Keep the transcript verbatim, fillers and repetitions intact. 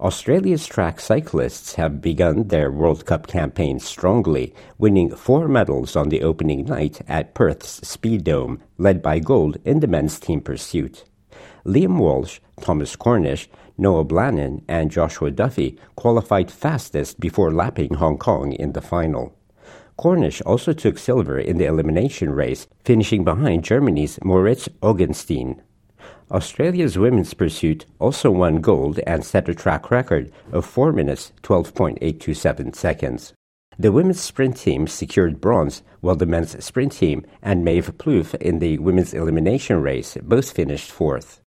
Australia's track cyclists have begun their World Cup campaign strongly, winning four medals on the opening night at Perth's Speed Dome, led by gold in the men's team pursuit. Liam Walsh, Thomas Cornish, Noah Blannon, and Joshua Duffy qualified fastest before lapping Hong Kong in the final. Cornish also took silver in the elimination race, finishing behind Germany's Moritz Augenstein. Australia's women's pursuit also won gold and set a track record of four minutes, twelve point eight two seven seconds. The women's sprint team secured bronze, while the men's sprint team and Maeve Plouffe in the women's elimination race both finished fourth.